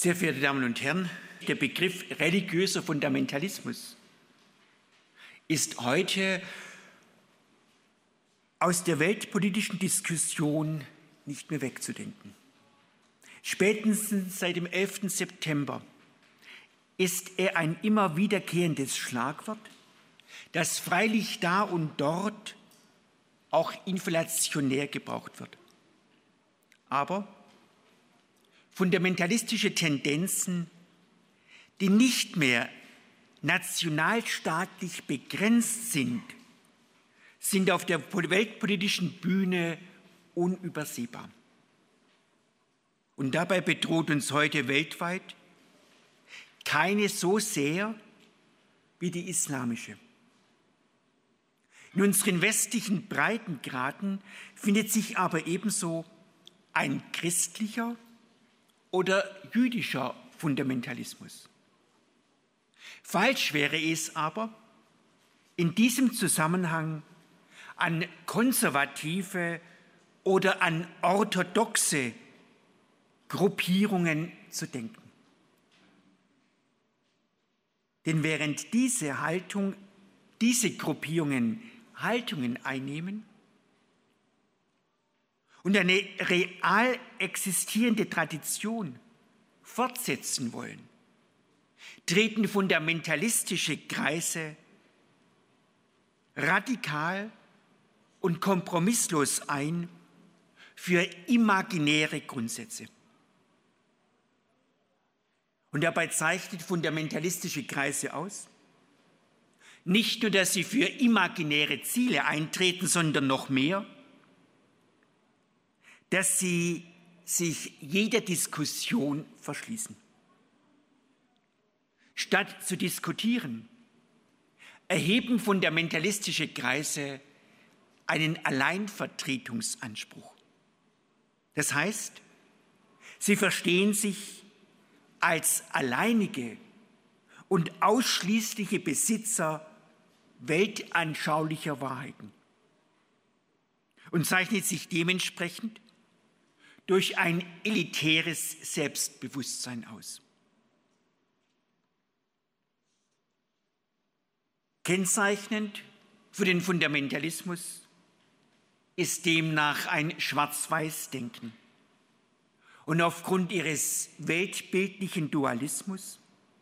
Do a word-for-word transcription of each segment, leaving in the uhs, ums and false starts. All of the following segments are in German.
Sehr verehrte Damen und Herren, der Begriff religiöser Fundamentalismus ist heute aus der weltpolitischen Diskussion nicht mehr wegzudenken. Spätestens seit dem elften September ist er ein immer wiederkehrendes Schlagwort, das freilich da und dort auch inflationär gebraucht wird. Aber fundamentalistische Tendenzen, die nicht mehr nationalstaatlich begrenzt sind, sind auf der weltpolitischen Bühne unübersehbar. Und dabei bedroht uns heute weltweit keine so sehr wie die islamische. In unseren westlichen Breitengraden findet sich aber ebenso ein christlicher oder jüdischer Fundamentalismus. Falsch wäre es aber, in diesem Zusammenhang an konservative oder an orthodoxe Gruppierungen zu denken. Denn während diese Haltung, diese Gruppierungen Haltungen einnehmen und eine real existierende Tradition fortsetzen wollen, treten fundamentalistische Kreise radikal und kompromisslos ein für imaginäre Grundsätze. Und dabei zeichnet fundamentalistische Kreise aus, nicht nur, dass sie für imaginäre Ziele eintreten, sondern noch mehr, dass sie sich jeder Diskussion verschließen. Statt zu diskutieren, erheben fundamentalistische Kreise einen Alleinvertretungsanspruch. Das heißt, sie verstehen sich als alleinige und ausschließliche Besitzer weltanschaulicher Wahrheiten und zeichnet sich dementsprechend durch ein elitäres Selbstbewusstsein aus. Kennzeichnend für den Fundamentalismus ist demnach ein Schwarz-Weiß-Denken. Und aufgrund ihres weltbildlichen Dualismus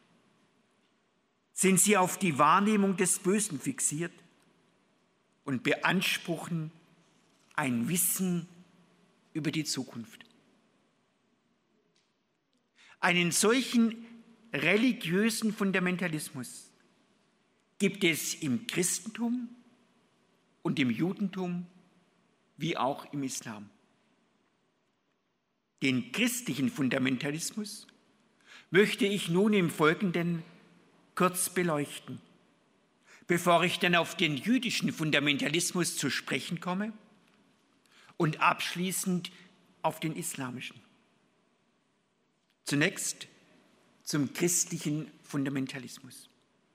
sind sie auf die Wahrnehmung des Bösen fixiert und beanspruchen ein Wissen über die Zukunft. Einen solchen religiösen Fundamentalismus gibt es im Christentum und im Judentum wie auch im Islam. Den christlichen Fundamentalismus möchte ich nun im Folgenden kurz beleuchten, bevor ich dann auf den jüdischen Fundamentalismus zu sprechen komme und abschließend auf den islamischen. Zunächst zum christlichen Fundamentalismus.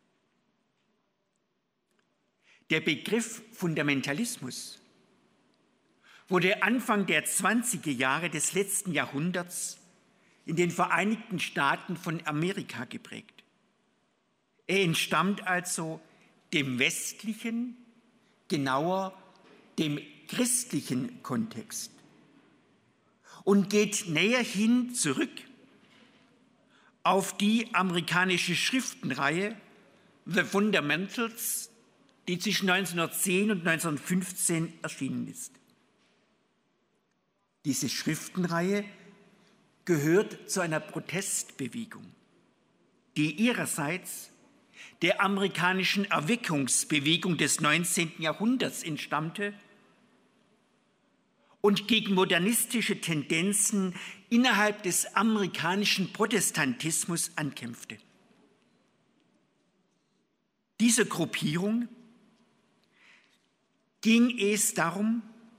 Der Begriff Fundamentalismus wurde Anfang der zwanziger Jahre des letzten Jahrhunderts in den Vereinigten Staaten von Amerika geprägt. Er entstammt also dem westlichen, genauer dem christlichen Kontext und geht näher hin zurück auf die amerikanische Schriftenreihe The Fundamentals, die zwischen neunzehnhundertzehn und neunzehnhundertfünfzehn erschienen ist. Diese Schriftenreihe gehört zu einer Protestbewegung, die ihrerseits der amerikanischen Erweckungsbewegung des neunzehnten Jahrhunderts entstammte und gegen modernistische Tendenzen innerhalb des amerikanischen Protestantismus ankämpfte. Dieser Gruppierung ging es darum,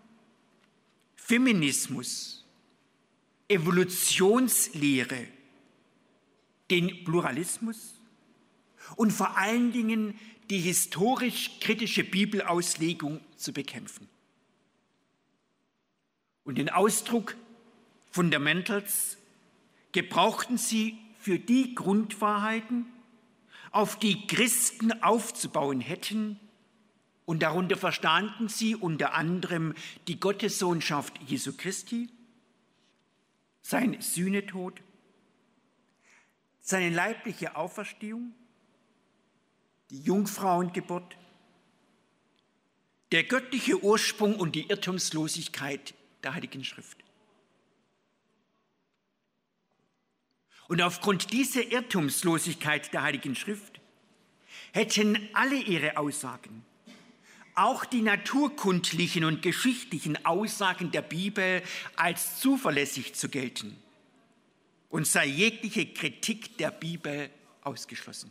Feminismus, Evolutionslehre, den Pluralismus und vor allen Dingen die historisch-kritische Bibelauslegung zu bekämpfen. Und den Ausdruck Fundamentals gebrauchten sie für die Grundwahrheiten, auf die Christen aufzubauen hätten, und darunter verstanden sie unter anderem die Gottessohnschaft Jesu Christi, sein Sühnetod, seine leibliche Auferstehung, die Jungfrauengeburt, der göttliche Ursprung und die Irrtumslosigkeit der Heiligen Schrift. Und aufgrund dieser Irrtumslosigkeit der Heiligen Schrift hätten alle ihre Aussagen, auch die naturkundlichen und geschichtlichen Aussagen der Bibel, als zuverlässig zu gelten und sei jegliche Kritik der Bibel ausgeschlossen.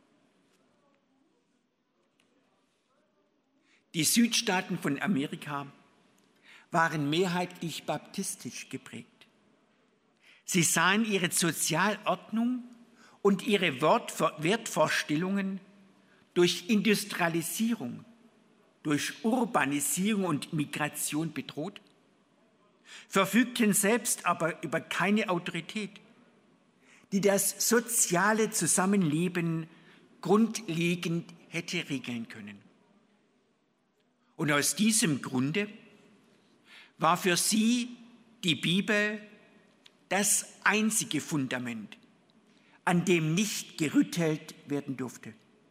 Die Südstaaten von Amerika waren mehrheitlich baptistisch geprägt. Sie sahen ihre Sozialordnung und ihre Wertvorstellungen durch Industrialisierung, durch Urbanisierung und Migration bedroht, verfügten selbst aber über keine Autorität, die das soziale Zusammenleben grundlegend hätte regeln können. Und aus diesem Grunde war für sie die Bibel das einzige Fundament, an dem nicht gerüttelt werden durfte.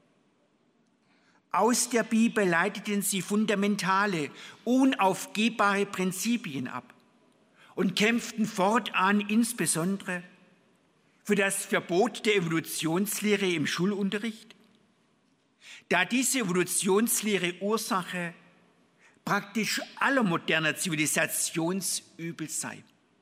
Aus der Bibel leiteten sie fundamentale, unaufgehbare Prinzipien ab und kämpften fortan insbesondere für das Verbot der Evolutionslehre im Schulunterricht, da diese Evolutionslehre Ursache praktisch aller moderner Zivilisationsübel sei.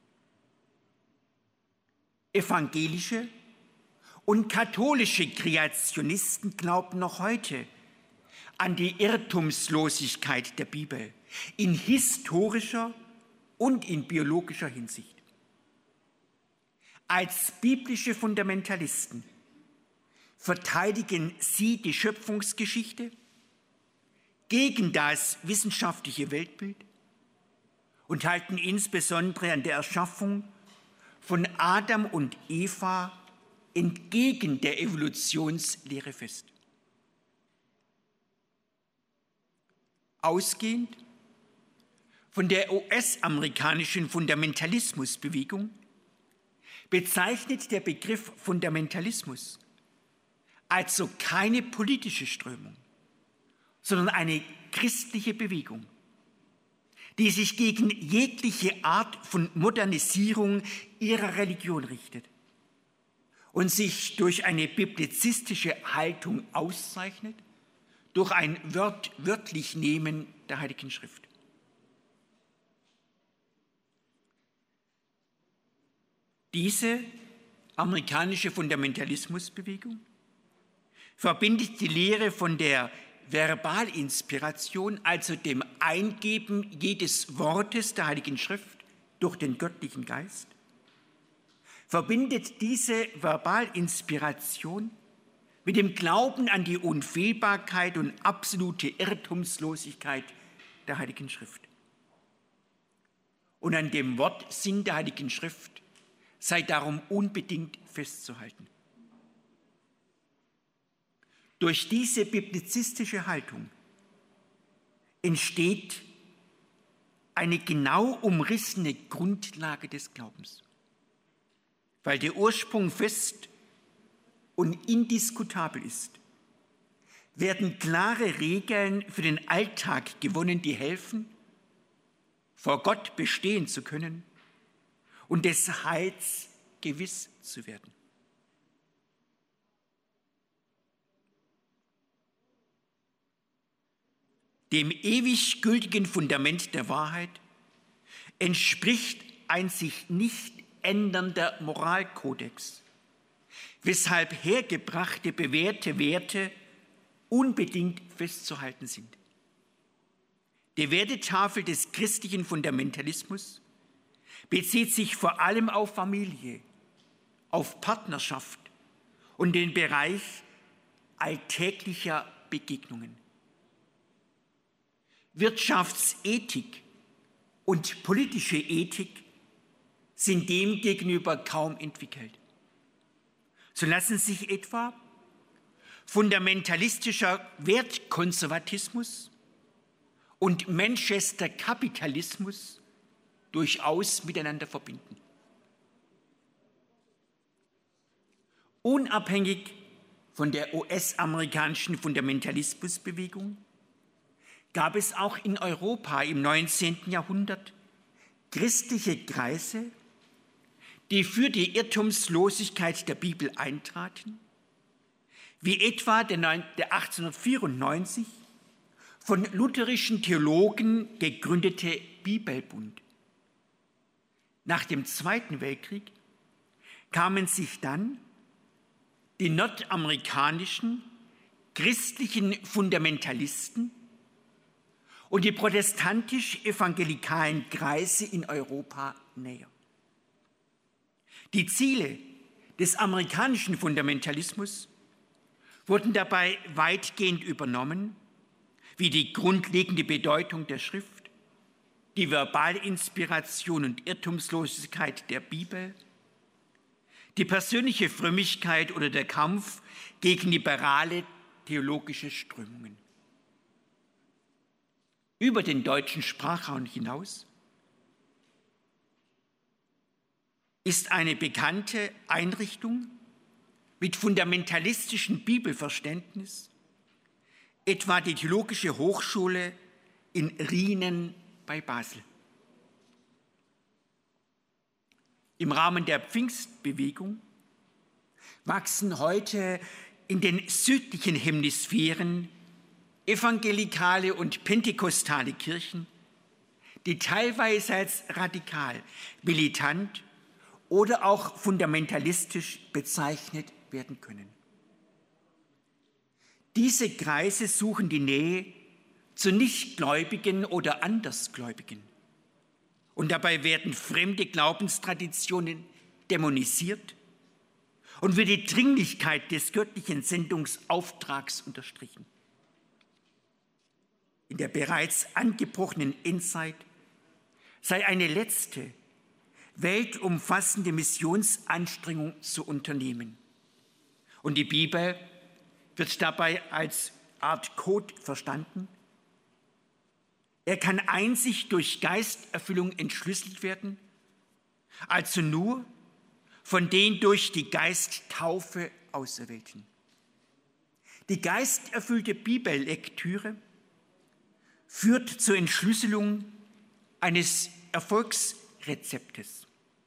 Evangelische und katholische Kreationisten glauben noch heute an die Irrtumslosigkeit der Bibel in historischer und in biologischer Hinsicht. Als biblische Fundamentalisten verteidigen sie die Schöpfungsgeschichte gegen das wissenschaftliche Weltbild und halten insbesondere an der Erschaffung von Adam und Eva entgegen der Evolutionslehre fest. Ausgehend von der U S-amerikanischen Fundamentalismusbewegung bezeichnet der Begriff Fundamentalismus also keine politische Strömung, sondern eine christliche Bewegung, die sich gegen jegliche Art von Modernisierung ihrer Religion richtet und sich durch eine biblizistische Haltung auszeichnet, durch ein wört, wörtlich Nehmen der Heiligen Schrift. Diese amerikanische Fundamentalismusbewegung verbindet die Lehre von der Verbalinspiration, also dem Eingeben jedes Wortes der Heiligen Schrift durch den göttlichen Geist, verbindet diese Verbalinspiration mit dem Glauben an die Unfehlbarkeit und absolute Irrtumslosigkeit der Heiligen Schrift. Und an dem Wortsinn der Heiligen Schrift sei darum unbedingt festzuhalten. Durch diese biblizistische Haltung entsteht eine genau umrissene Grundlage des Glaubens, weil der Ursprung fest und indiskutabel ist, werden klare Regeln für den Alltag gewonnen, die helfen, vor Gott bestehen zu können und des Heils gewiss zu werden. Dem ewig gültigen Fundament der Wahrheit entspricht ein sich nicht ändernder Moralkodex, weshalb hergebrachte bewährte Werte unbedingt festzuhalten sind. Die Wertetafel des christlichen Fundamentalismus bezieht sich vor allem auf Familie, auf Partnerschaft und den Bereich alltäglicher Begegnungen. Wirtschaftsethik und politische Ethik sind demgegenüber kaum entwickelt. So lassen sich etwa fundamentalistischer Wertkonservatismus und Manchester-Kapitalismus durchaus miteinander verbinden. Unabhängig von der U S-amerikanischen Fundamentalismusbewegung gab es auch in Europa im neunzehnten Jahrhundert christliche Kreise, die für die Irrtumslosigkeit der Bibel eintraten, wie etwa der achtzehnhundertvierundneunzig von lutherischen Theologen gegründete Bibelbund. Nach dem Zweiten Weltkrieg kamen sich dann die nordamerikanischen christlichen Fundamentalisten und die protestantisch-evangelikalen Kreise in Europa näher. Die Ziele des amerikanischen Fundamentalismus wurden dabei weitgehend übernommen, wie die grundlegende Bedeutung der Schrift, die Verbalinspiration und Irrtumslosigkeit der Bibel, die persönliche Frömmigkeit oder der Kampf gegen liberale theologische Strömungen. Über den deutschen Sprachraum hinaus ist eine bekannte Einrichtung mit fundamentalistischem Bibelverständnis, etwa die Theologische Hochschule in Rienen bei Basel. Im Rahmen der Pfingstbewegung wachsen heute in den südlichen Hemisphären evangelikale und pentekostale Kirchen, die teilweise als radikal, militant oder auch fundamentalistisch bezeichnet werden können. Diese Kreise suchen die Nähe zu Nichtgläubigen oder Andersgläubigen. Und dabei werden fremde Glaubenstraditionen dämonisiert und wird die Dringlichkeit des göttlichen Sendungsauftrags unterstrichen. In der bereits angebrochenen Endzeit sei eine letzte, weltumfassende Missionsanstrengung zu unternehmen. Und die Bibel wird dabei als Art Code verstanden. Er kann einzig durch Geisterfüllung entschlüsselt werden, also nur von den durch die Geisttaufe Auserwählten. Die geisterfüllte Bibellektüre führt zur Entschlüsselung eines Erfolgsrezeptes.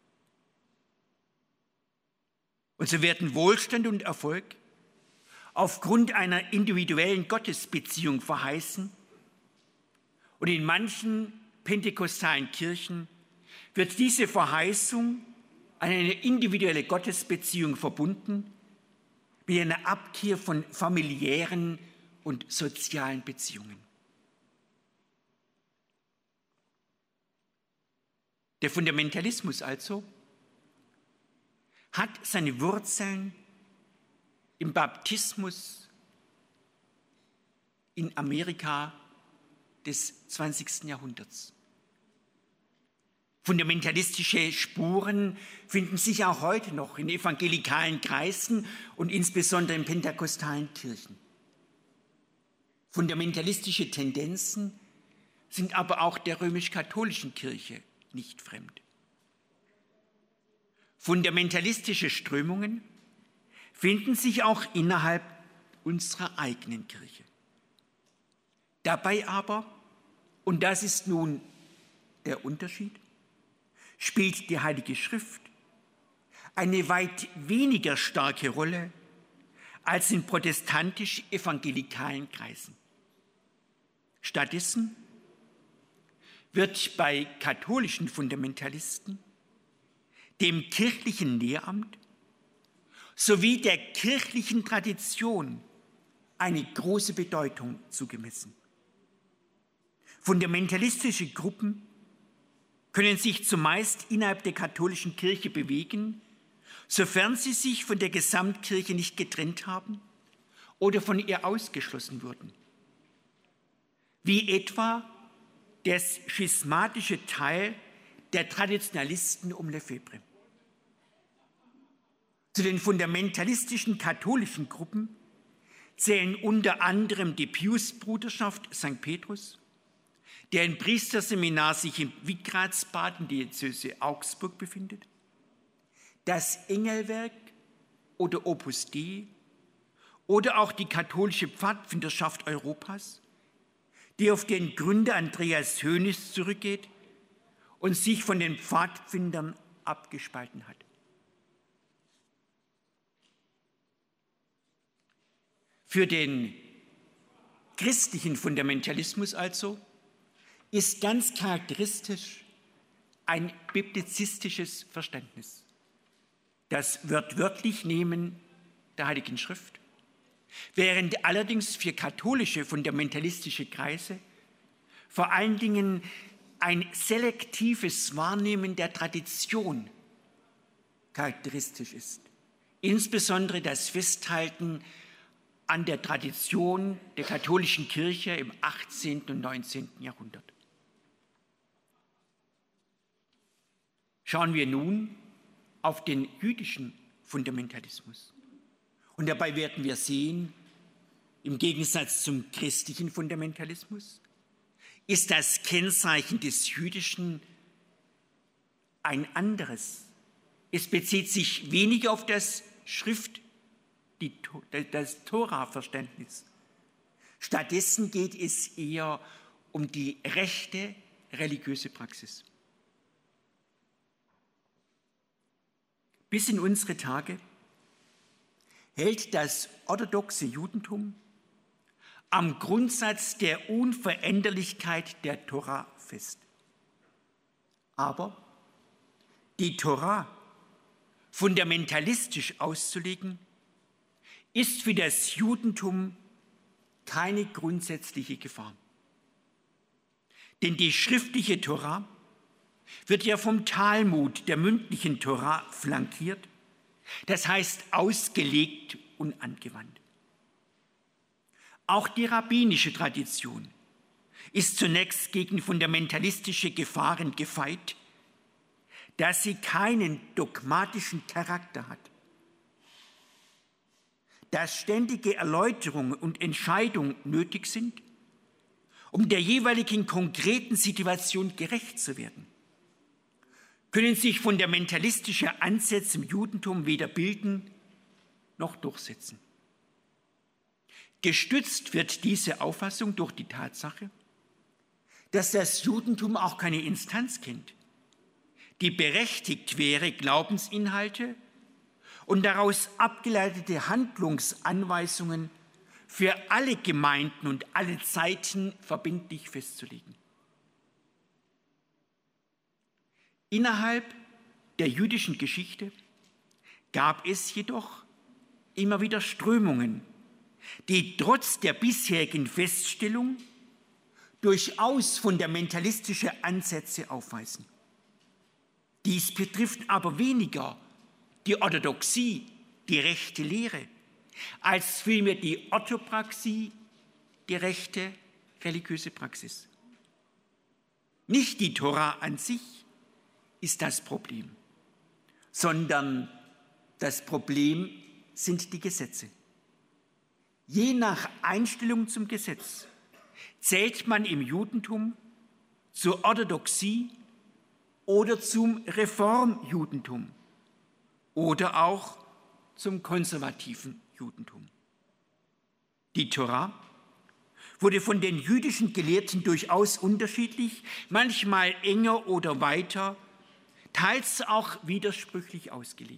Und so werden Wohlstand und Erfolg aufgrund einer individuellen Gottesbeziehung verheißen. Und in manchen pentekostalen Kirchen wird diese Verheißung an eine individuelle Gottesbeziehung verbunden mit einer Abkehr von familiären und sozialen Beziehungen. Der Fundamentalismus also hat seine Wurzeln im Baptismus in Amerika des zwanzigsten Jahrhunderts. Fundamentalistische Spuren finden sich auch heute noch in evangelikalen Kreisen und insbesondere in pentekostalen Kirchen. Fundamentalistische Tendenzen sind aber auch der römisch-katholischen Kirche nicht fremd. Fundamentalistische Strömungen finden sich auch innerhalb unserer eigenen Kirche. Dabei aber, und das ist nun der Unterschied, spielt die Heilige Schrift eine weit weniger starke Rolle als in protestantisch-evangelikalen Kreisen. Stattdessen wird bei katholischen Fundamentalisten dem kirchlichen Lehramt sowie der kirchlichen Tradition eine große Bedeutung zugemessen. Fundamentalistische Gruppen können sich zumeist innerhalb der katholischen Kirche bewegen, sofern sie sich von der Gesamtkirche nicht getrennt haben oder von ihr ausgeschlossen wurden. Wie etwa der schismatische Teil der Traditionalisten um Lefebvre. Zu den fundamentalistischen katholischen Gruppen zählen unter anderem die Piusbruderschaft Sankt Petrus, deren Priesterseminar sich im Witgratsbad in der Diözese Augsburg befindet, das Engelwerk oder Opus Dei oder auch die katholische Pfadfinderschaft Europas, die auf den Gründer Andreas Höhnes zurückgeht und sich von den Pfadfindern abgespalten hat. Für den christlichen Fundamentalismus also ist ganz charakteristisch ein biblizistisches Verständnis. Das wörtlich Nehmen der Heiligen Schrift, während allerdings für katholische fundamentalistische Kreise vor allen Dingen ein selektives Wahrnehmen der Tradition charakteristisch ist, insbesondere das Festhalten an der Tradition der katholischen Kirche im achtzehnten und neunzehnten Jahrhundert. Schauen wir nun auf den jüdischen Fundamentalismus. Und dabei werden wir sehen, im Gegensatz zum christlichen Fundamentalismus ist das Kennzeichen des Jüdischen ein anderes. Es bezieht sich weniger auf das Schrift, die, das Tora-Verständnis. Stattdessen geht es eher um die rechte religiöse Praxis. Bis in unsere Tage hält das orthodoxe Judentum am Grundsatz der Unveränderlichkeit der Tora fest. Aber die Tora fundamentalistisch auszulegen, ist für das Judentum keine grundsätzliche Gefahr. Denn die schriftliche Tora wird ja vom Talmud, der mündlichen Tora, flankiert, das heißt ausgelegt und angewandt. Auch die rabbinische Tradition ist zunächst gegen fundamentalistische Gefahren gefeit, da sie keinen dogmatischen Charakter hat. Dass ständige Erläuterung und Entscheidung nötig sind, um der jeweiligen konkreten Situation gerecht zu werden, können sich fundamentalistische Ansätze im Judentum weder bilden noch durchsetzen. Gestützt wird diese Auffassung durch die Tatsache, dass das Judentum auch keine Instanz kennt, die berechtigt wäre, Glaubensinhalte und daraus abgeleitete Handlungsanweisungen für alle Gemeinden und alle Zeiten verbindlich festzulegen. Innerhalb der jüdischen Geschichte gab es jedoch immer wieder Strömungen, die trotz der bisherigen Feststellung durchaus fundamentalistische Ansätze aufweisen. Dies betrifft aber weniger die Orthodoxie, die rechte Lehre, als vielmehr die Orthopraxie, die rechte religiöse Praxis. Nicht die Tora an sich ist das Problem, sondern das Problem sind die Gesetze. Je nach Einstellung zum Gesetz zählt man im Judentum zur Orthodoxie oder zum Reformjudentum oder auch zum konservativen Judentum. Die Tora wurde von den jüdischen Gelehrten durchaus unterschiedlich, manchmal enger oder weiter, teils auch widersprüchlich ausgelegt.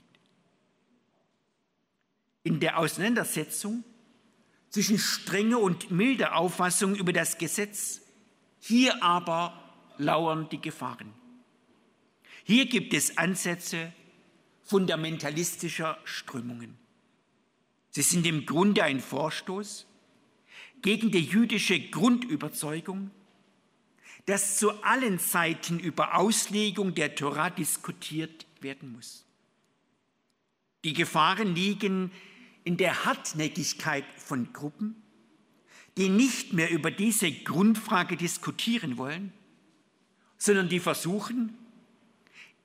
In der Auseinandersetzung zwischen strenger und milder Auffassung über das Gesetz, hier aber lauern die Gefahren. Hier gibt es Ansätze fundamentalistischer Strömungen. Sie sind im Grunde ein Vorstoß gegen die jüdische Grundüberzeugung, dass zu allen Zeiten über Auslegung der Tora diskutiert werden muss. Die Gefahren liegen in der Hartnäckigkeit von Gruppen, die nicht mehr über diese Grundfrage diskutieren wollen, sondern die versuchen,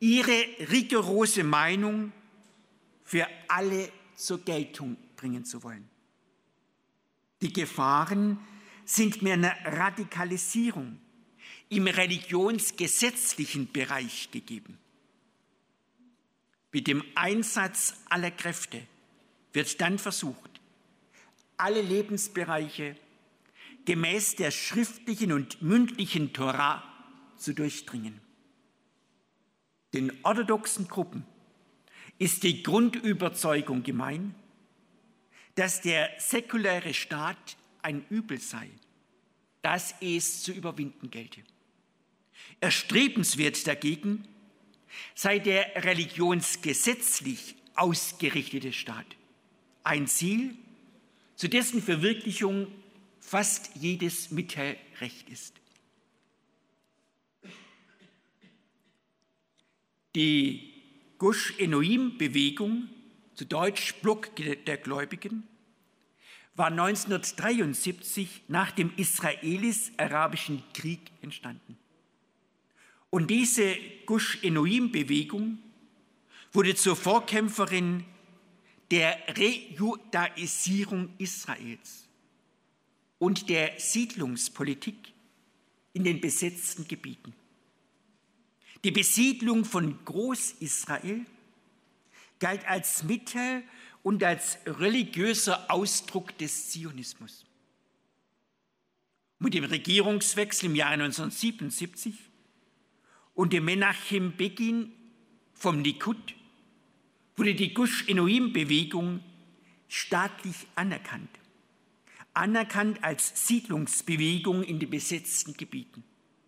ihre rigorose Meinung für alle zur Geltung bringen zu wollen. Die Gefahren sind mir eine Radikalisierung im religionsgesetzlichen Bereich gegeben. Mit dem Einsatz aller Kräfte wird dann versucht, alle Lebensbereiche gemäß der schriftlichen und mündlichen Tora zu durchdringen. Den orthodoxen Gruppen ist die Grundüberzeugung gemein, dass der säkuläre Staat ein Übel sei, das es zu überwinden gelte. Erstrebenswert dagegen sei der religionsgesetzlich ausgerichtete Staat, ein Ziel, zu dessen Verwirklichung fast jedes Mittelrecht ist. Die Gush Enoim-Bewegung, zu Deutsch Block der Gläubigen, war neunzehnhundertdreiundsiebzig nach dem Israelis-Arabischen Krieg entstanden. Und diese Gush Enoim-Bewegung wurde zur Vorkämpferin der Rejudaisierung Israels und der Siedlungspolitik in den besetzten Gebieten. Die Besiedlung von Großisrael galt als Mittel und als religiöser Ausdruck des Zionismus. Mit dem Regierungswechsel im Jahre neunzehnhundertsiebenundsiebzig und dem Menachem Begin vom Likud wurde die Gush Enoim-Bewegung staatlich anerkannt, anerkannt als Siedlungsbewegung in den besetzten Gebieten.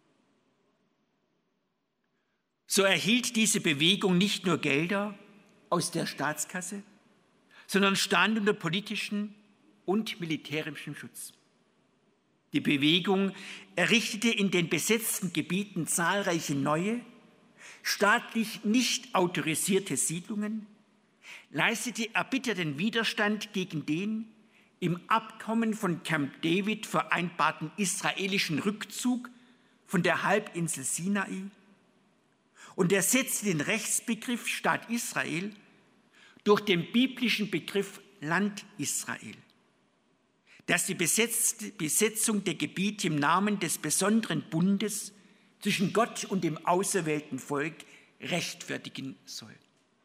So erhielt diese Bewegung nicht nur Gelder aus der Staatskasse, sondern stand unter politischem und militärischem Schutz. Die Bewegung errichtete in den besetzten Gebieten zahlreiche neue, staatlich nicht autorisierte Siedlungen, leistete erbitterten Widerstand gegen den im Abkommen von Camp David vereinbarten israelischen Rückzug von der Halbinsel Sinai und ersetzte den Rechtsbegriff Staat Israel durch den biblischen Begriff Land Israel, das die Besetzung der Gebiete im Namen des besonderen Bundes zwischen Gott und dem auserwählten Volk rechtfertigen soll.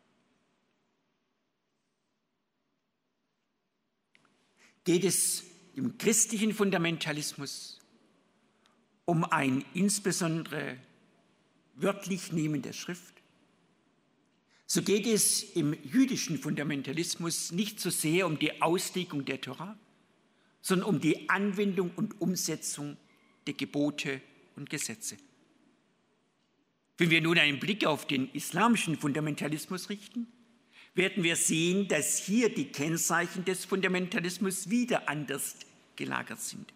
Geht es im christlichen Fundamentalismus um ein insbesondere wörtlich Nehmen der Schrift, so geht es im jüdischen Fundamentalismus nicht so sehr um die Auslegung der Tora, sondern um die Anwendung und Umsetzung der Gebote und Gesetze. Wenn wir nun einen Blick auf den islamischen Fundamentalismus richten, werden wir sehen, dass hier die Kennzeichen des Fundamentalismus wieder anders gelagert sind.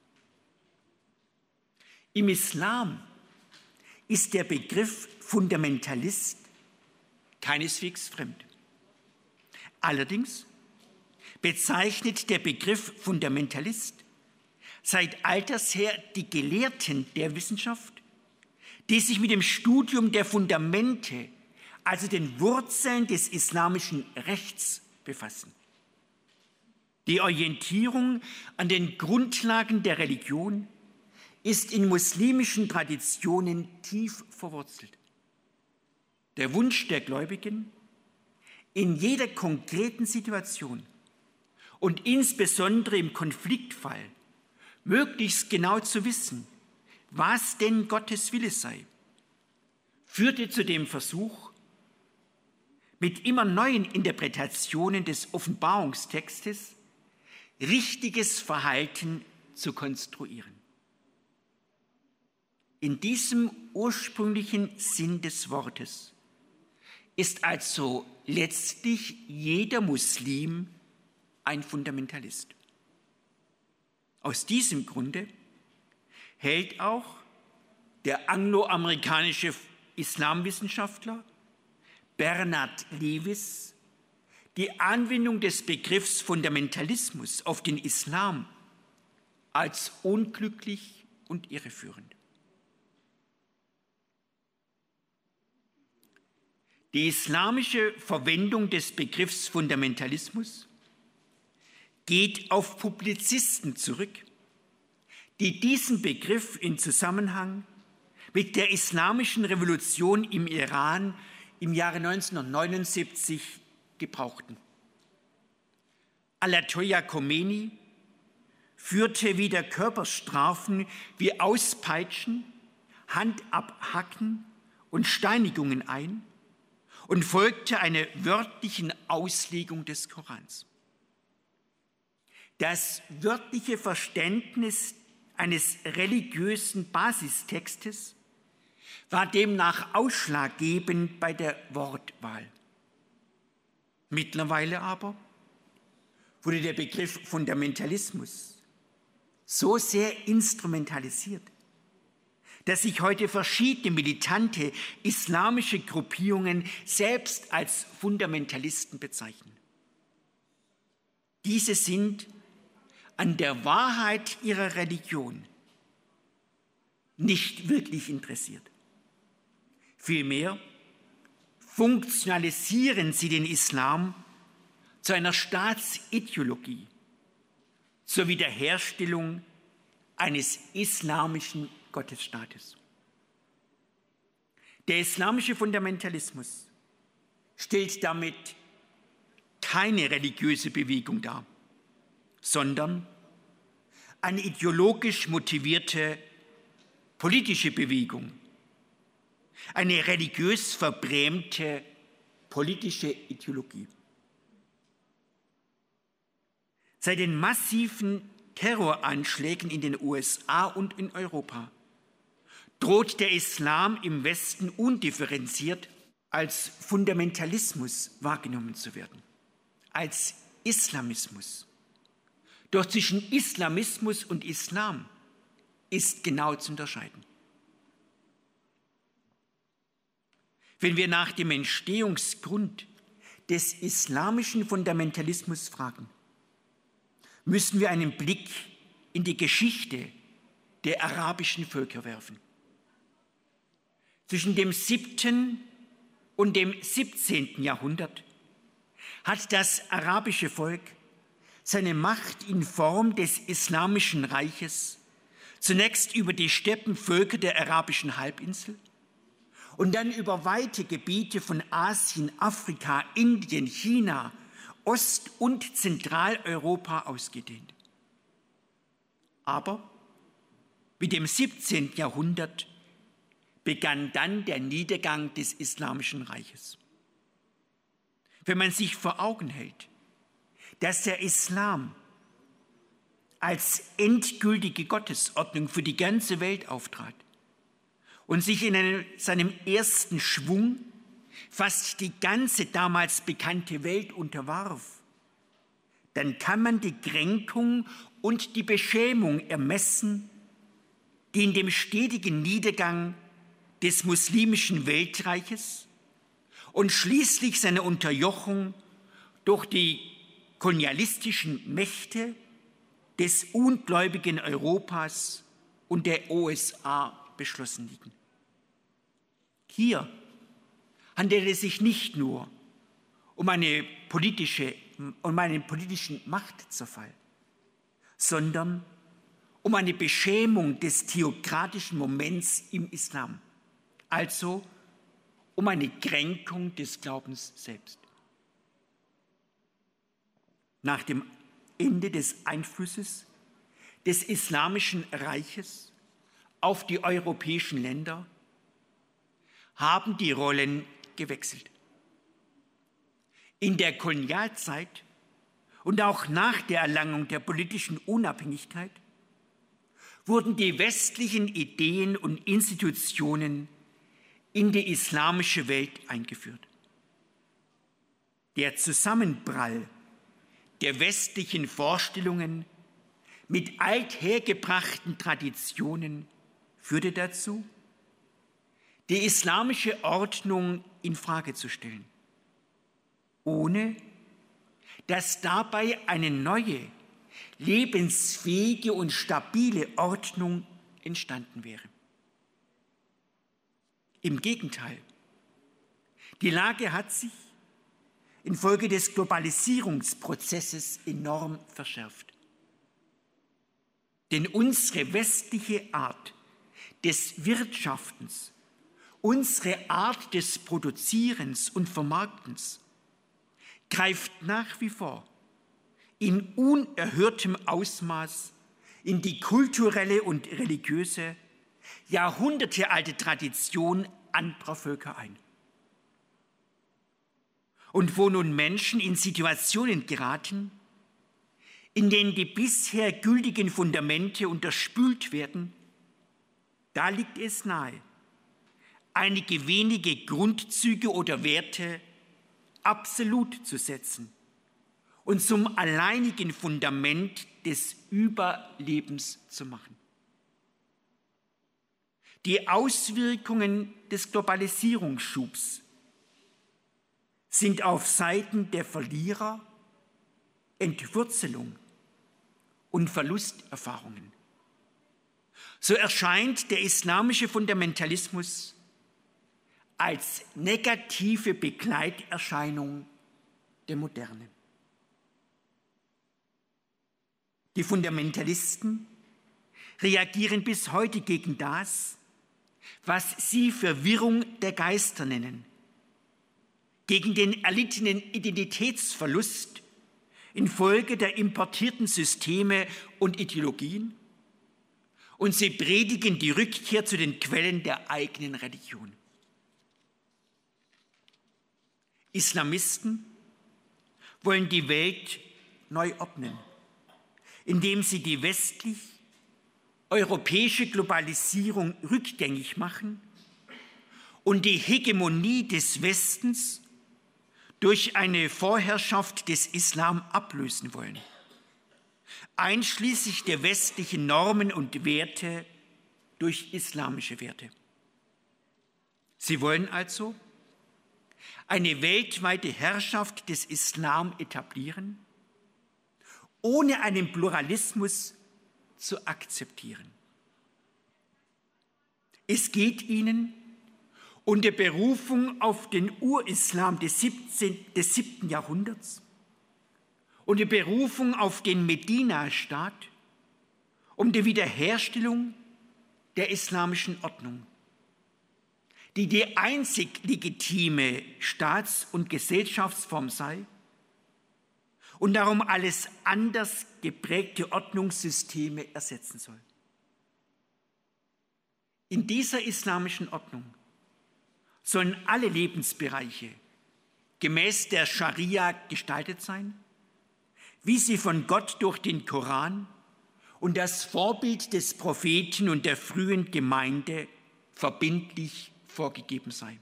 Im Islam ist der Begriff Fundamentalist keineswegs fremd. Allerdings bezeichnet der Begriff Fundamentalist seit alters her die Gelehrten der Wissenschaft, die sich mit dem Studium der Fundamente, also den Wurzeln des islamischen Rechts, befassen. Die Orientierung an den Grundlagen der Religion ist in muslimischen Traditionen tief verwurzelt. Der Wunsch der Gläubigen, in jeder konkreten Situation und insbesondere im Konfliktfall möglichst genau zu wissen, was denn Gottes Wille sei, führte zu dem Versuch, mit immer neuen Interpretationen des Offenbarungstextes richtiges Verhalten zu konstruieren. In diesem ursprünglichen Sinn des Wortes ist also letztlich jeder Muslim ein Fundamentalist. Aus diesem Grunde hält auch der angloamerikanische Islamwissenschaftler Bernard Lewis die Anwendung des Begriffs Fundamentalismus auf den Islam als unglücklich und irreführend. Die islamische Verwendung des Begriffs Fundamentalismus geht auf Publizisten zurück, die diesen Begriff in Zusammenhang mit der islamischen Revolution im Iran im Jahre neunzehnhundertneunundsiebzig gebrauchten. Ayatollah Khomeini führte wieder Körperstrafen wie Auspeitschen, Handabhacken und Steinigungen ein und folgte einer wörtlichen Auslegung des Korans. Das wörtliche Verständnis eines religiösen Basistextes war demnach ausschlaggebend bei der Wortwahl. Mittlerweile aber wurde der Begriff Fundamentalismus so sehr instrumentalisiert, dass sich heute verschiedene militante islamische Gruppierungen selbst als Fundamentalisten bezeichnen. Diese sind an der Wahrheit ihrer Religion nicht wirklich interessiert. Vielmehr funktionalisieren sie den Islam zu einer Staatsideologie, zur Wiederherstellung eines islamischen Gottesstaates. Der islamische Fundamentalismus stellt damit keine religiöse Bewegung dar, sondern eine ideologisch motivierte politische Bewegung, eine religiös verbrämte politische Ideologie. Seit den massiven Terroranschlägen in den U S A und in Europa droht der Islam im Westen undifferenziert als Fundamentalismus wahrgenommen zu werden, als Islamismus. Doch zwischen Islamismus und Islam ist genau zu unterscheiden. Wenn wir nach dem Entstehungsgrund des islamischen Fundamentalismus fragen, müssen wir einen Blick in die Geschichte der arabischen Völker werfen. Zwischen dem siebten und dem siebzehnten Jahrhundert hat das arabische Volk seine Macht in Form des Islamischen Reiches zunächst über die Steppenvölker der arabischen Halbinsel und dann über weite Gebiete von Asien, Afrika, Indien, China, Ost- und Zentraleuropa ausgedehnt. Aber mit dem siebzehnten Jahrhundert begann dann der Niedergang des Islamischen Reiches. Wenn man sich vor Augen hält, dass der Islam als endgültige Gottesordnung für die ganze Welt auftrat und sich in einem, seinem ersten Schwung fast die ganze damals bekannte Welt unterwarf, dann kann man die Kränkung und die Beschämung ermessen, die in dem stetigen Niedergang des muslimischen Weltreiches und schließlich seine Unterjochung durch die kolonialistischen Mächte des ungläubigen Europas und der U S A beschlossen liegen. Hier handelt es sich nicht nur um, eine politische, um einen politischen Machtzerfall, sondern um eine Beschämung des theokratischen Moments im Islam, also um eine Kränkung des Glaubens selbst. Nach dem Ende des Einflusses des Islamischen Reiches auf die europäischen Länder haben die Rollen gewechselt. In der Kolonialzeit und auch nach der Erlangung der politischen Unabhängigkeit wurden die westlichen Ideen und Institutionen in die islamische Welt eingeführt. Der Zusammenprall der westlichen Vorstellungen mit althergebrachten Traditionen führte dazu, die islamische Ordnung in Frage zu stellen, ohne dass dabei eine neue, lebensfähige und stabile Ordnung entstanden wäre. Im Gegenteil, Die Lage hat sich infolge des Globalisierungsprozesses enorm verschärft. Denn unsere westliche Art des Wirtschaftens, unsere Art des Produzierens und Vermarktens greift nach wie vor in unerhörtem Ausmaß in die kulturelle und religiöse, jahrhundertealte Tradition anderer Völker ein. Und wo nun Menschen in Situationen geraten, in denen die bisher gültigen Fundamente unterspült werden, da liegt es nahe, einige wenige Grundzüge oder Werte absolut zu setzen und zum alleinigen Fundament des Überlebens zu machen. Die Auswirkungen des Globalisierungsschubs sind auf Seiten der Verlierer Entwurzelung und Verlusterfahrungen. So erscheint der islamische Fundamentalismus als negative Begleiterscheinung der Moderne. Die Fundamentalisten reagieren bis heute gegen das, was sie Verwirrung der Geister nennen, gegen den erlittenen Identitätsverlust infolge der importierten Systeme und Ideologien, und sie predigen die Rückkehr zu den Quellen der eigenen Religion. Islamisten wollen die Welt neu ordnen, indem sie die westlich-europäische Globalisierung rückgängig machen und die Hegemonie des Westens durch eine Vorherrschaft des Islam ablösen wollen, einschließlich der westlichen Normen und Werte durch islamische Werte. Sie wollen also eine weltweite Herrschaft des Islam etablieren, ohne einen Pluralismus zu akzeptieren. Es geht ihnen unter Berufung auf den Urislam des siebten Jahrhunderts, unter Berufung auf den Medina-Staat, um die Wiederherstellung der islamischen Ordnung, die die einzig legitime Staats- und Gesellschaftsform sei und darum alles anders geprägte Ordnungssysteme ersetzen soll. In dieser islamischen Ordnung sollen alle Lebensbereiche gemäß der Scharia gestaltet sein, wie sie von Gott durch den Koran und das Vorbild des Propheten und der frühen Gemeinde verbindlich vorgegeben sei.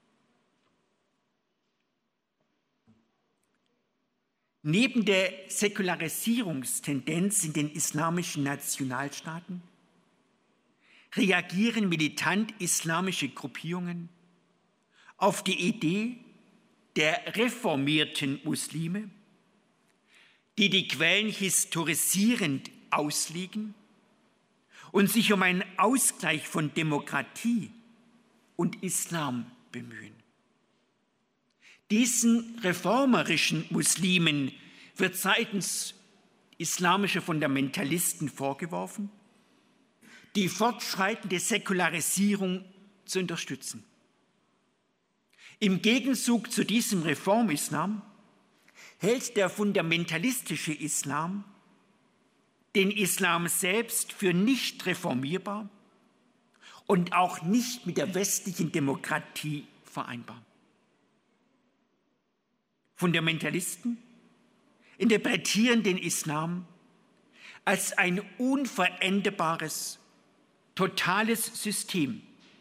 Neben der Säkularisierungstendenz in den islamischen Nationalstaaten reagieren militant islamische Gruppierungen auf die Idee der reformierten Muslime, die die Quellen historisierend auslegen und sich um einen Ausgleich von Demokratie und Islam bemühen. Diesen reformerischen Muslimen wird seitens islamischer Fundamentalisten vorgeworfen, die fortschreitende Säkularisierung zu unterstützen. Im Gegenzug zu diesem Reformislam hält der fundamentalistische Islam den Islam selbst für nicht reformierbar und auch nicht mit der westlichen Demokratie vereinbar. Fundamentalisten interpretieren den Islam als ein unveränderbares, totales System,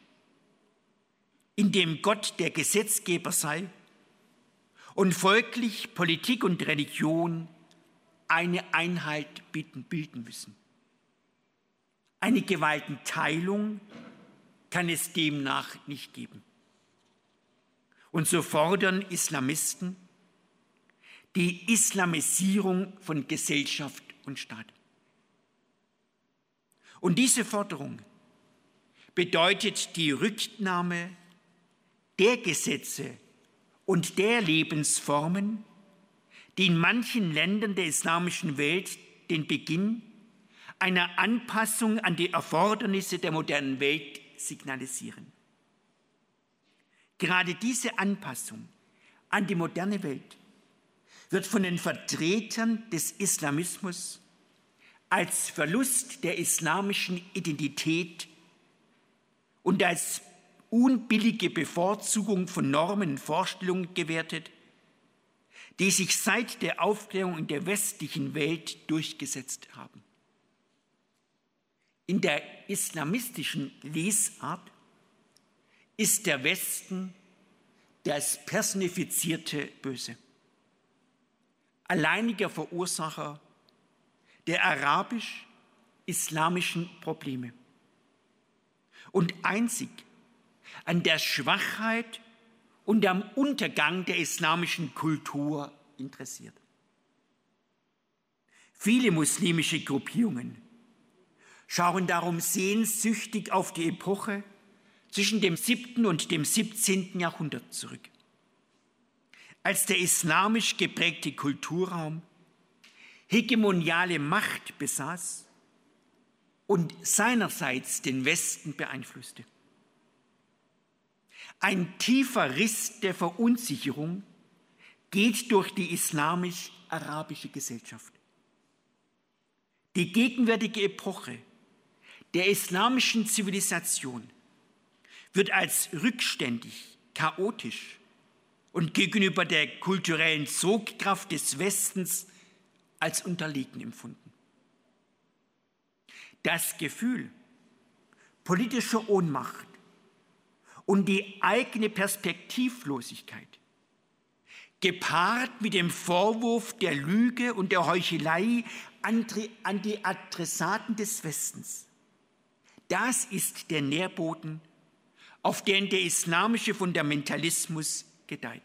in dem Gott der Gesetzgeber sei und folglich Politik und Religion eine Einheit bilden müssen. Eine Gewaltenteilung kann es demnach nicht geben. Und so fordern Islamisten die Islamisierung von Gesellschaft und Staat. Und diese Forderung bedeutet die Rücknahme der Gesetze und der Lebensformen, die in manchen Ländern der islamischen Welt den Beginn einer Anpassung an die Erfordernisse der modernen Welt signalisieren. Gerade diese Anpassung an die moderne Welt wird von den Vertretern des Islamismus als Verlust der islamischen Identität und als unbillige Bevorzugung von Normen und Vorstellungen gewertet, die sich seit der Aufklärung in der westlichen Welt durchgesetzt haben. In der islamistischen Lesart ist der Westen das personifizierte Böse, alleiniger Verursacher der arabisch-islamischen Probleme und einzig an der Schwachheit und am Untergang der islamischen Kultur interessiert. Viele muslimische Gruppierungen schauen darum sehnsüchtig auf die Epoche zwischen dem siebten und dem siebzehnten Jahrhundert zurück, als der islamisch geprägte Kulturraum hegemoniale Macht besaß und seinerseits den Westen beeinflusste. Ein tiefer Riss der Verunsicherung geht durch die islamisch-arabische Gesellschaft. Die gegenwärtige Epoche der islamischen Zivilisation wird als rückständig, chaotisch und gegenüber der kulturellen Sogkraft des Westens als unterlegen empfunden. Das Gefühl politischer Ohnmacht und die eigene Perspektivlosigkeit, gepaart mit dem Vorwurf der Lüge und der Heuchelei an die Adressaten des Westens, das ist der Nährboden, auf den der islamische Fundamentalismus gedeiht.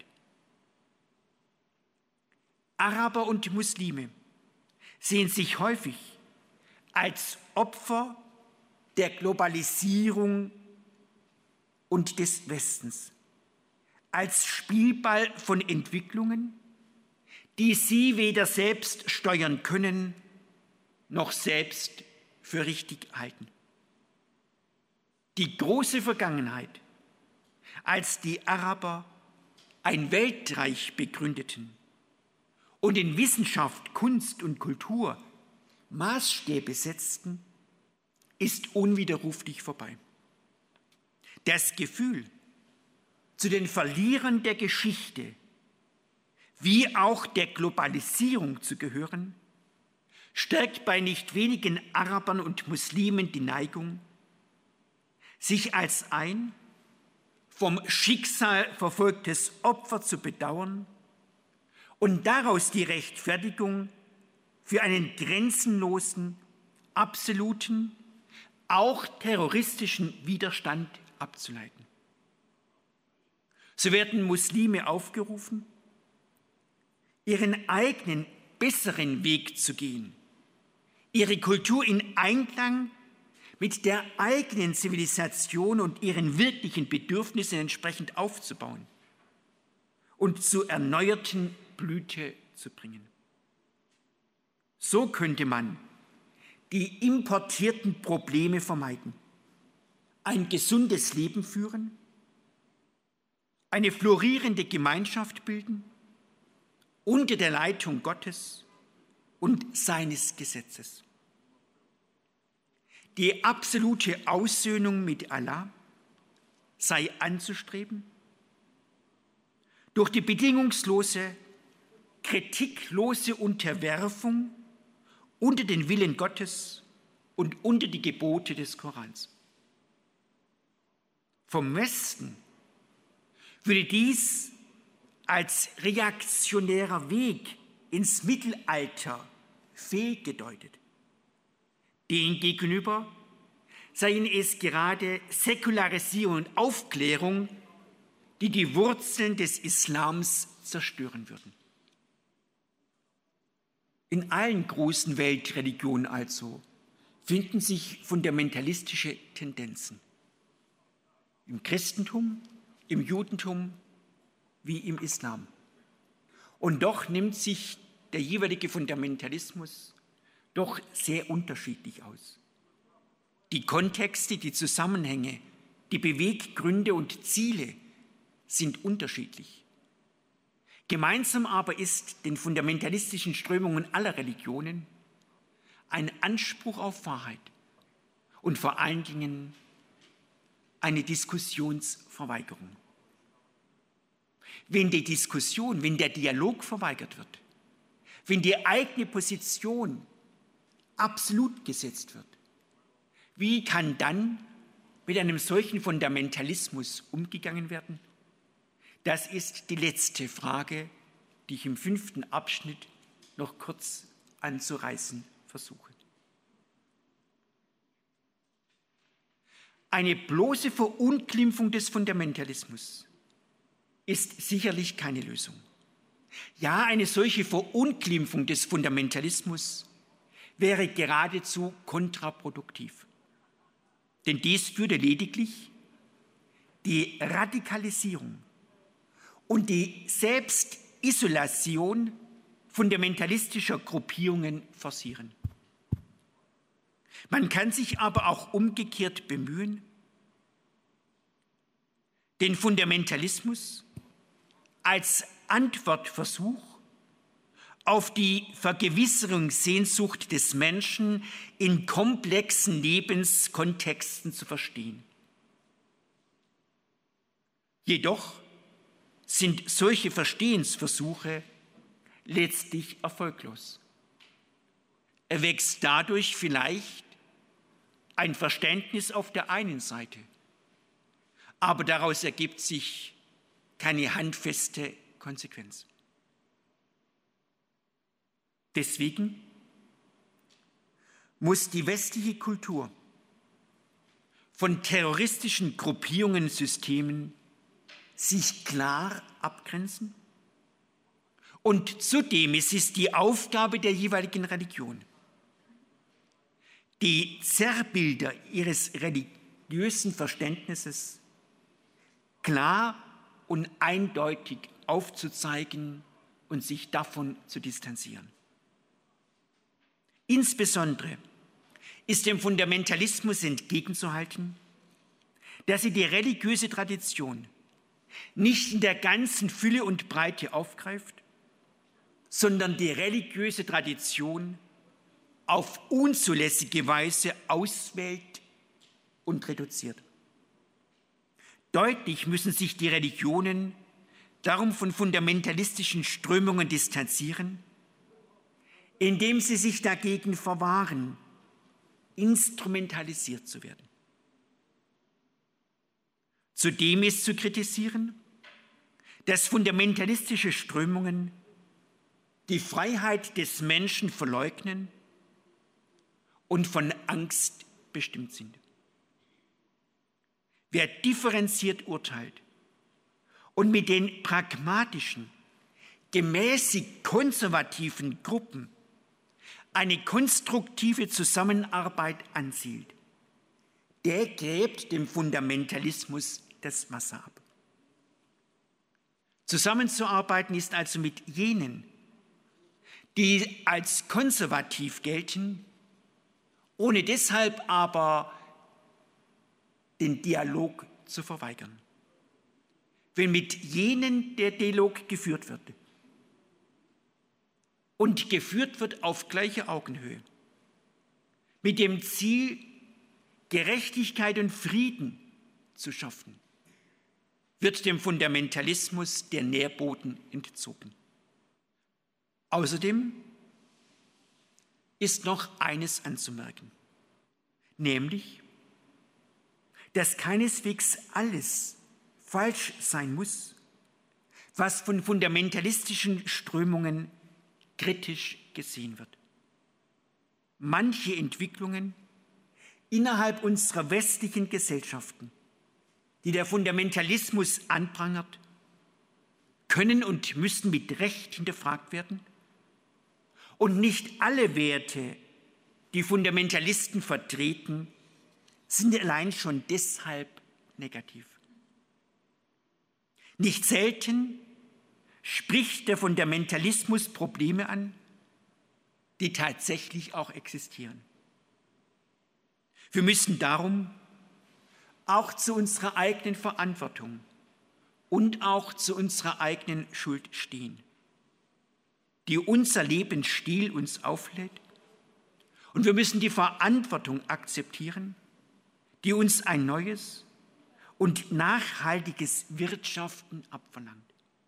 Araber und Muslime sehen sich häufig als Opfer der Globalisierung und des Westens, als Spielball von Entwicklungen, die sie weder selbst steuern können, noch selbst für richtig halten. Die große Vergangenheit, als die Araber ein Weltreich begründeten und in Wissenschaft, Kunst und Kultur Maßstäbe setzten, ist unwiderruflich vorbei. Das Gefühl, zu den Verlierern der Geschichte wie auch der Globalisierung zu gehören, stärkt bei nicht wenigen Arabern und Muslimen die Neigung, sich als ein vom Schicksal verfolgtes Opfer zu bedauern und daraus die Rechtfertigung für einen grenzenlosen, absoluten, auch terroristischen Widerstand abzuleiten. So werden Muslime aufgerufen, ihren eigenen, besseren Weg zu gehen, ihre Kultur in Einklang mit der eigenen Zivilisation und ihren wirklichen Bedürfnissen entsprechend aufzubauen und zur erneuerten Blüte zu bringen. So könnte man die importierten Probleme vermeiden, ein gesundes Leben führen, eine florierende Gemeinschaft bilden, unter der Leitung Gottes und seines Gesetzes. Die absolute Aussöhnung mit Allah sei anzustreben, durch die bedingungslose, kritiklose Unterwerfung unter den Willen Gottes und unter die Gebote des Korans. Vom Westen würde dies als reaktionärer Weg ins Mittelalter fehlgedeutet. Demgegenüber seien es gerade Säkularisierung und Aufklärung, die die Wurzeln des Islams zerstören würden. In allen großen Weltreligionen also finden sich fundamentalistische Tendenzen. Im Christentum, im Judentum wie im Islam. Und doch nimmt sich der jeweilige Fundamentalismus doch sehr unterschiedlich aus. Die Kontexte, die Zusammenhänge, die Beweggründe und Ziele sind unterschiedlich. Gemeinsam aber ist den fundamentalistischen Strömungen aller Religionen ein Anspruch auf Wahrheit und vor allen Dingen eine Diskussionsverweigerung. Wenn die Diskussion, wenn der Dialog verweigert wird, wenn die eigene Position absolut gesetzt wird, wie kann dann mit einem solchen Fundamentalismus umgegangen werden? Das ist die letzte Frage, die ich im fünften Abschnitt noch kurz anzureißen versuche. Eine bloße Verunglimpfung des Fundamentalismus ist sicherlich keine Lösung. Ja, eine solche Verunglimpfung des Fundamentalismus wäre geradezu kontraproduktiv. Denn dies würde lediglich die Radikalisierung und die Selbstisolation fundamentalistischer Gruppierungen forcieren. Man kann sich aber auch umgekehrt bemühen, den Fundamentalismus als Antwortversuch auf die Vergewisserungssehnsucht des Menschen in komplexen Lebenskontexten zu verstehen. Jedoch sind solche Verstehensversuche letztlich erfolglos. Erwächst dadurch vielleicht ein Verständnis auf der einen Seite, aber daraus ergibt sich keine handfeste Konsequenz. Deswegen muss die westliche Kultur von terroristischen Gruppierungen und Systemen sich klar abgrenzen. Und zudem ist es die Aufgabe der jeweiligen Religion, die Zerrbilder ihres religiösen Verständnisses klar und eindeutig aufzuzeigen und sich davon zu distanzieren. Insbesondere ist dem Fundamentalismus entgegenzuhalten, dass sie die religiöse Tradition nicht in der ganzen Fülle und Breite aufgreift, sondern die religiöse Tradition auf unzulässige Weise auswählt und reduziert. Deutlich müssen sich die Religionen darum von fundamentalistischen Strömungen distanzieren, indem sie sich dagegen verwahren, instrumentalisiert zu werden. Zudem ist zu kritisieren, dass fundamentalistische Strömungen die Freiheit des Menschen verleugnen und von Angst bestimmt sind. Wer differenziert urteilt und mit den pragmatischen, gemäßig konservativen Gruppen eine konstruktive Zusammenarbeit anzielt, der gräbt dem Fundamentalismus das Wasser ab. Zusammenzuarbeiten ist also mit jenen, die als konservativ gelten, ohne deshalb aber den Dialog zu verweigern. Wenn mit jenen der Dialog geführt wird und geführt wird auf gleicher Augenhöhe, mit dem Ziel, Gerechtigkeit und Frieden zu schaffen, wird dem Fundamentalismus der Nährboden entzogen. Außerdem ist noch eines anzumerken, nämlich, dass keineswegs alles falsch sein muss, was von fundamentalistischen Strömungen kritisch gesehen wird. Manche Entwicklungen innerhalb unserer westlichen Gesellschaften, die der Fundamentalismus anprangert, können und müssen mit Recht hinterfragt werden. Und nicht alle Werte, die Fundamentalisten vertreten, sind allein schon deshalb negativ. Nicht selten spricht der Fundamentalismus Probleme an, die tatsächlich auch existieren. Wir müssen darum auch zu unserer eigenen Verantwortung und auch zu unserer eigenen Schuld stehen, die unser Lebensstil uns auflädt. Und wir müssen die Verantwortung akzeptieren, die uns ein neues und nachhaltiges Wirtschaften abverlangt.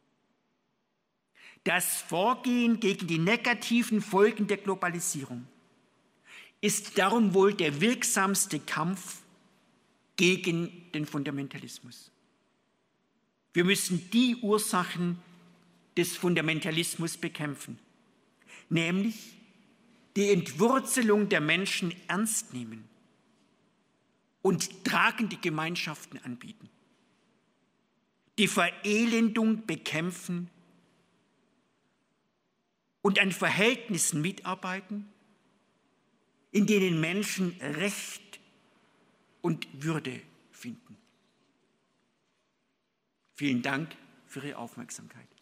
Das Vorgehen gegen die negativen Folgen der Globalisierung ist darum wohl der wirksamste Kampf gegen den Fundamentalismus. Wir müssen die Ursachen des Fundamentalismus bekämpfen, nämlich die Entwurzelung der Menschen ernst nehmen und tragende Gemeinschaften anbieten, die Verelendung bekämpfen und an Verhältnissen mitarbeiten, in denen Menschen Recht und Würde finden. Vielen Dank für Ihre Aufmerksamkeit.